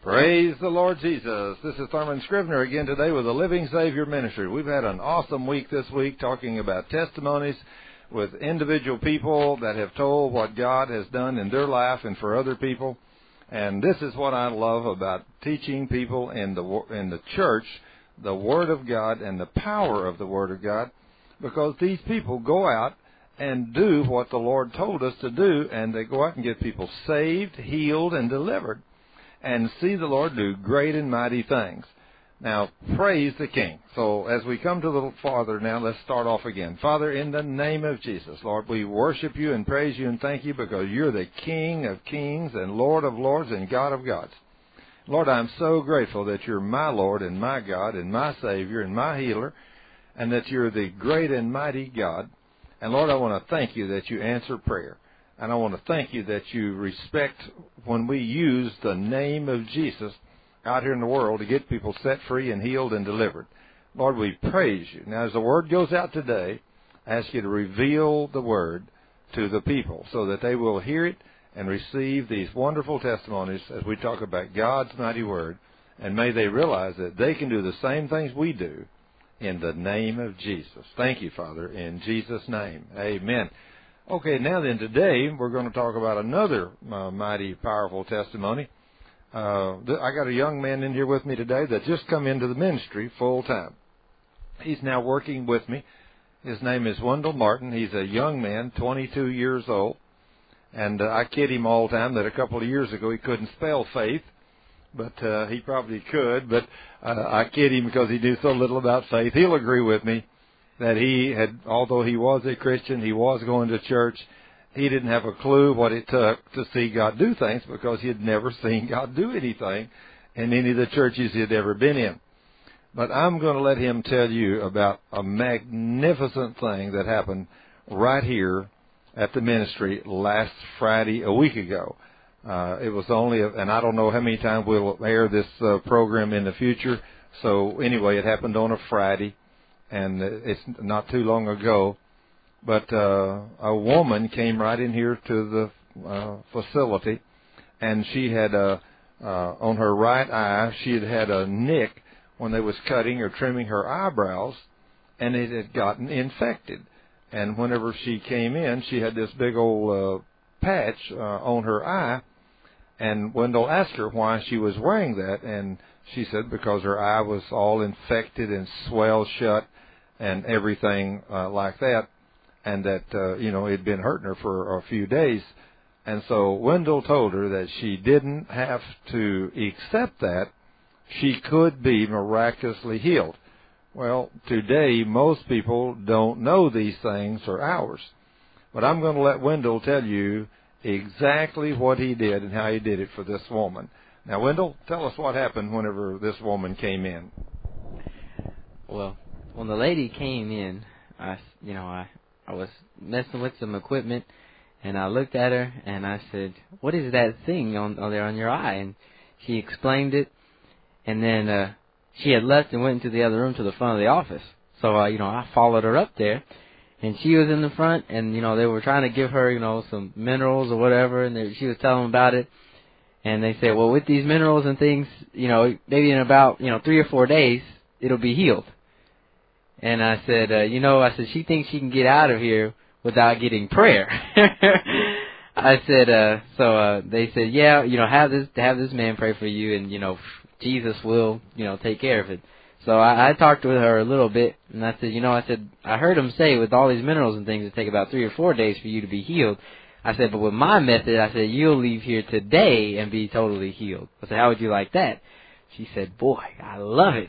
Praise the Lord Jesus. This is Thurman Scrivener again today with the Living Savior Ministry. We've had an awesome week this week talking about testimonies with individual people that have told what God has done in their life and for other people. And this is what I love about teaching people in the church the Word of God and the power of the Word of God, because these people go out and do what the Lord told us to do, and they go out and get people saved, healed, and delivered, and see the Lord do great and mighty things. Now, praise the King. So as we come to the Father now, let's start off again. Father, in the name of Jesus, Lord, we worship you and praise you and thank you because you're the King of kings and Lord of lords and God of gods. Lord, I'm so grateful that you're my Lord and my God and my Savior and my healer, and that you're the great and mighty God. And Lord, I want to thank you that you answer prayer. And I want to thank you that you respect when we use the name of Jesus out here in the world to get people set free and healed and delivered. Lord, we praise you. Now, as the word goes out today, I ask you to reveal the word to the people so that they will hear it and receive these wonderful testimonies as we talk about God's mighty word. And may they realize that they can do the same things we do in the name of Jesus. Thank you, Father, in Jesus' name. Amen. Okay, now then, today we're going to talk about another mighty, powerful testimony. I got a young man in here with me today that just come into the ministry full time. He's now working with me. His name is Wendell Martin. He's a young man, 22 years old. And I kid him all the time that a couple of years ago he couldn't spell faith, but he probably could. But I kid him because he knew so little about faith. He'll agree with me that he had, although he was a Christian, he was going to church, he didn't have a clue what it took to see God do things because he had never seen God do anything in any of the churches he had ever been in. But I'm going to let him tell you about a magnificent thing that happened right here at the ministry last Friday, a week ago. It was only, and I don't know how many times we'll air this program in the future. So anyway, it happened on a Friday, and it's not too long ago. But a woman came right in here to the facility, and she had on her right eye, she had had a nick when they was cutting or trimming her eyebrows, and it had gotten infected. And whenever she came in, she had this big old patch on her eye, and Wendell asked her why she was wearing that, and she said because her eye was all infected and swelled shut and everything like that. And that, it had been hurting her for a few days. And so Wendell told her that she didn't have to accept that. She could be miraculously healed. Well, today, most people don't know these things are ours. But I'm going to let Wendell tell you exactly what he did and how he did it for this woman. Now, Wendell, tell us what happened whenever this woman came in. Well, when the lady came in, I was messing with some equipment, and I looked at her, and I said, "What is that thing on there on your eye?" And she explained it, and then she had left and went into the other room to the front of the office. So, I followed her up there, and she was in the front, and, they were trying to give her, some minerals or whatever, and she was telling them about it. And they said, well, with these minerals and things, maybe in about, 3 or 4 days, it'll be healed. And I said, she thinks she can get out of here without getting prayer. I said, so they said, yeah, have this man pray for you, and, Jesus will, take care of it. So I talked with her a little bit, and I said, I heard him say with all these minerals and things, it take about 3 or 4 days for you to be healed. I said, but with my method, I said, you'll leave here today and be totally healed. I said, how would you like that? She said, boy, I love it.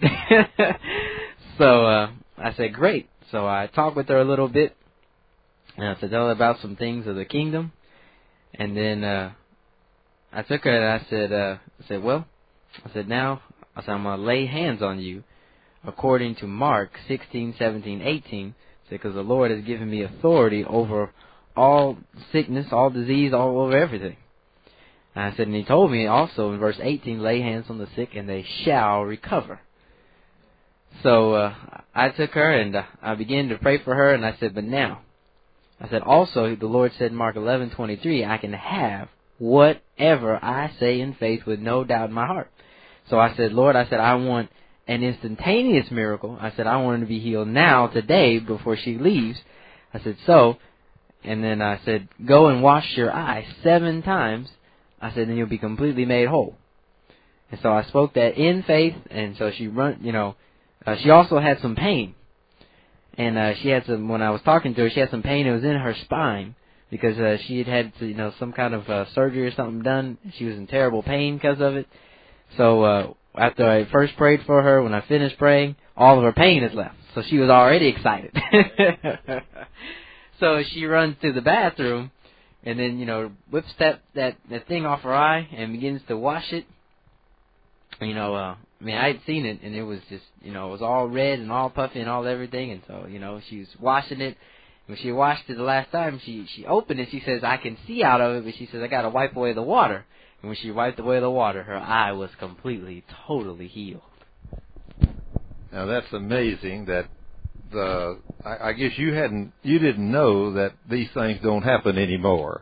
So, I said, great. So I talked with her a little bit, and I said, tell her about some things of the kingdom. And then I took her and I said, now, I'm going to lay hands on you according to Mark 16, 17, 18, because the Lord has given me authority over all sickness, all disease, all over everything. And I said, and he told me also in verse 18, lay hands on the sick and they shall recover. So I took her and I began to pray for her, and I said, but now, I said, also the Lord said in Mark 11:23, I can have whatever I say in faith with no doubt in my heart. So I said, Lord, I said, I want an instantaneous miracle. I said, I want her to be healed now, today, before she leaves. I said, and then I said, go and wash your eye 7 times. I said, then you'll be completely made whole. And so I spoke that in faith, and so she she also had some pain. And she had when I was talking to her, she had some pain. It was in her spine because she had some kind of surgery or something done. She was in terrible pain because of it. So after I first prayed for her, when I finished praying, all of her pain is left. So she was already excited. So she runs to the bathroom and then, whips that thing off her eye and begins to wash it. I had seen it, and it was just, it was all red and all puffy and all everything. And so, she was washing it. When she washed it the last time, she opened it. She says, I can see out of it, but she says, I got to wipe away the water. And when she wiped away the water, her eye was completely, totally healed. Now that's amazing. That I guess you didn't know that these things don't happen anymore.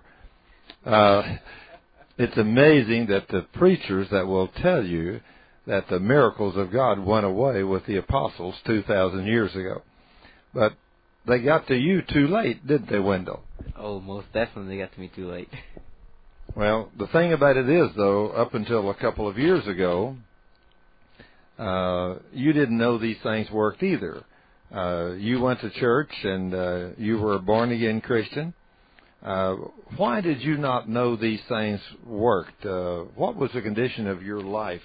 It's amazing that the preachers that will tell you that the miracles of God went away with the apostles 2,000 years ago. But they got to you too late, didn't they, Wendell? Oh, most definitely they got to me too late. Well, the thing about it is, though, up until a couple of years ago, you didn't know these things worked either. You went to church and you were a born-again Christian. Why did you not know these things worked? What was the condition of your life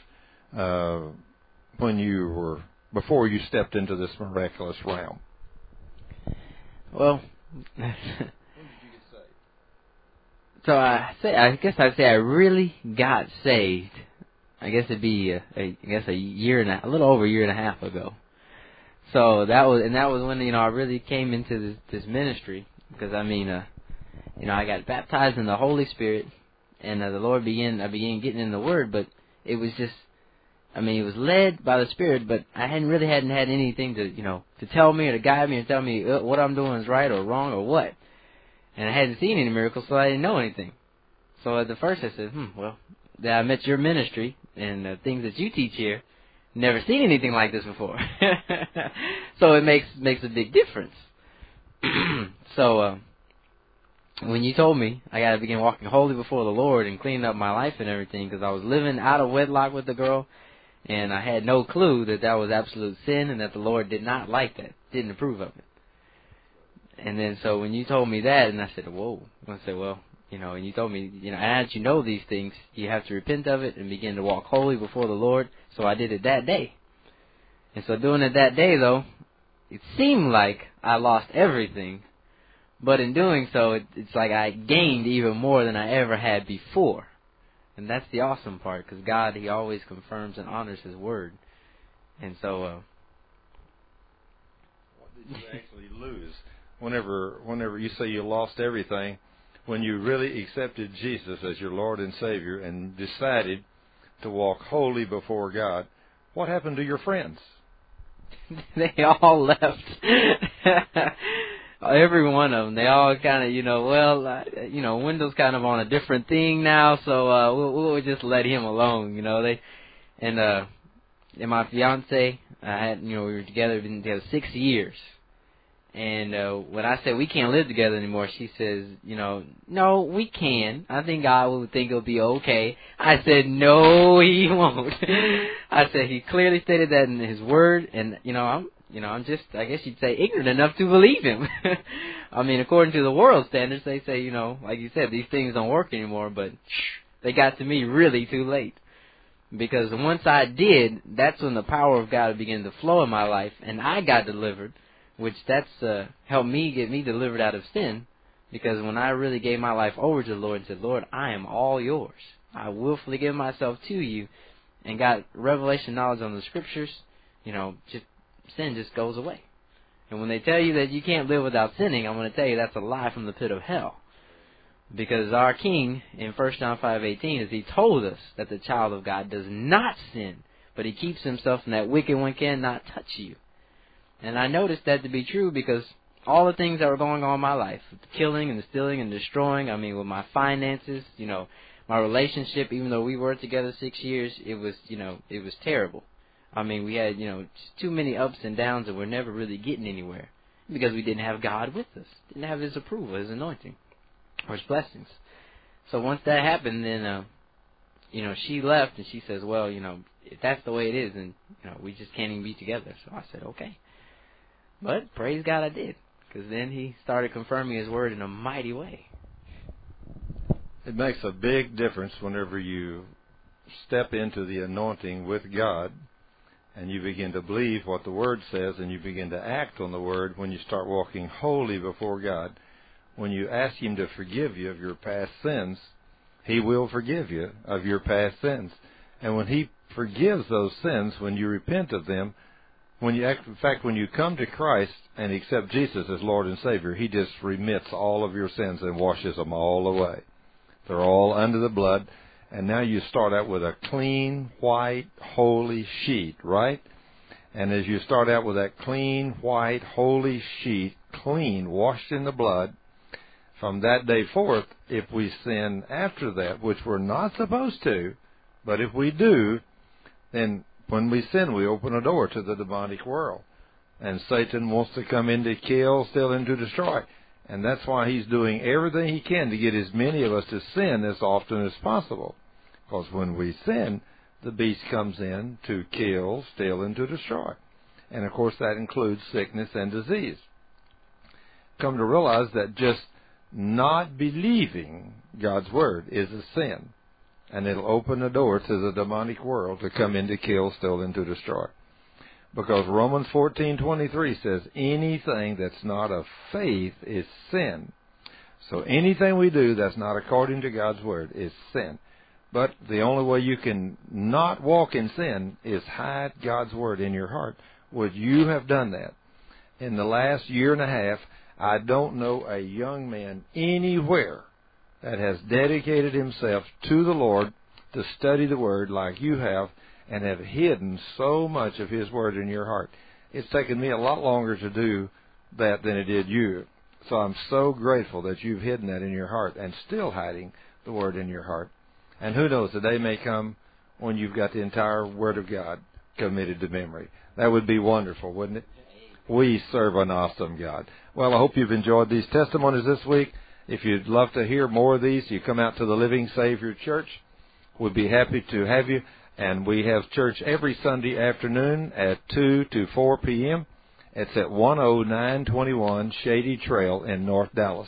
before you stepped into this miraculous realm? Well, when did you get saved? So I guess I'd say I really got saved. I guess it'd be a year and a little over a year and a half ago. So that was when I really came into this ministry, because I got baptized in the Holy Spirit, and the Lord I began getting in the Word, but it was just, it was led by the Spirit, but I hadn't had anything to tell me or to guide me or tell me what I'm doing is right or wrong or what. And I hadn't seen any miracles, so I didn't know anything. So at the first I said, I met your ministry and the things that you teach here. Never seen anything like this before. So it makes a big difference. So when you told me I got to begin walking holy before the Lord and cleaning up my life and everything, because I was living out of wedlock with the girl, and I had no clue that was absolute sin and that the Lord did not like that, didn't approve of it. And then so when you told me that, and I said, whoa. I said, well, and you told me, as you know these things, you have to repent of it and begin to walk holy before the Lord. So I did it that day. And so doing it that day, though, it seemed like I lost everything. But in doing so, it's like I gained even more than I ever had before. And that's the awesome part, because God, He always confirms and honors His word. And so what did you actually lose whenever you say you lost everything? When you really accepted Jesus as your Lord and Savior and decided to walk holy before God, what happened to your friends? They all left. Every one of them. They all kind of, Wendell's kind of on a different thing now, so we'll just let him alone, And my fiance, we were together, been together 6 years. And when I said we can't live together anymore, she says, no, we can. I think God will think it'll be okay. I said, no, He won't. I said, He clearly stated that in His word, and I'm just, I guess you'd say, ignorant enough to believe Him. According to the world standards, they say, like you said, these things don't work anymore, but they got to me really too late. Because once I did, that's when the power of God began to flow in my life, and I got delivered. Which that's helped me get me delivered out of sin, because when I really gave my life over to the Lord and said, Lord, I am all yours. I willfully give myself to you, and got revelation knowledge on the Scriptures, sin just goes away. And when they tell you that you can't live without sinning, I'm going to tell you that's a lie from the pit of hell. Because our King, in 1 John 5:18, He told us that the child of God does not sin, but he keeps himself from that wicked one cannot touch you. And I noticed that to be true because all the things that were going on in my life, the killing and the stealing and destroying, with my finances, my relationship, even though we were together 6 years, it was terrible. I mean, we had, just too many ups and downs, and we're never really getting anywhere because we didn't have God with us, didn't have His approval, His anointing, or His blessings. So once that happened, then, she left, and she says, well, if that's the way it is, then, we just can't even be together. So I said, okay. But praise God I did, because then He started confirming His word in a mighty way. It makes a big difference whenever you step into the anointing with God and you begin to believe what the Word says and you begin to act on the Word when you start walking holy before God. When you ask Him to forgive you of your past sins, He will forgive you of your past sins. And when He forgives those sins, when you repent of them, when you come to Christ and accept Jesus as Lord and Savior, He just remits all of your sins and washes them all away. They're all under the blood, and now you start out with a clean, white, holy sheet, right? And as you start out with that clean, white, holy sheet, clean, washed in the blood, from that day forth, if we sin after that, which we're not supposed to, but if we do, then when we sin, we open a door to the demonic world. And Satan wants to come in to kill, steal, and to destroy. And that's why he's doing everything he can to get as many of us to sin as often as possible. Because when we sin, the beast comes in to kill, steal, and to destroy. And, of course, that includes sickness and disease. Come to realize that just not believing God's Word is a sin. And it'll open the door to the demonic world to come in to kill, steal, and to destroy. Because Romans 14:23 says anything that's not of faith is sin. So anything we do that's not according to God's Word is sin. But the only way you can not walk in sin is hide God's Word in your heart. Would you have done that? In the last year and a half, I don't know a young man anywhere that has dedicated himself to the Lord to study the Word like you have, and have hidden so much of His Word in your heart. It's taken me a lot longer to do that than it did you. So I'm so grateful that you've hidden that in your heart and still hiding the Word in your heart. And who knows, the day may come when you've got the entire Word of God committed to memory. That would be wonderful, wouldn't it? We serve an awesome God. Well, I hope you've enjoyed these testimonies this week. If you'd love to hear more of these, you come out to the Living Savior Church. We'd be happy to have you. And we have church every Sunday afternoon at 2 to 4 p.m. It's at 10921 Shady Trail in North Dallas.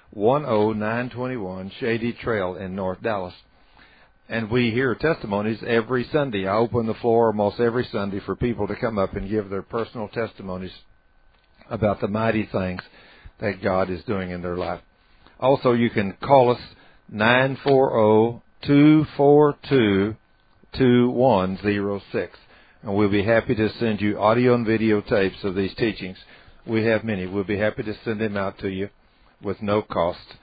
10921 Shady Trail in North Dallas. And we hear testimonies every Sunday. I open the floor almost every Sunday for people to come up and give their personal testimonies about the mighty things that God is doing in their life. Also, you can call us 940-242-2106, and we'll be happy to send you audio and video tapes of these teachings. We have many. We'll be happy to send them out to you with no cost.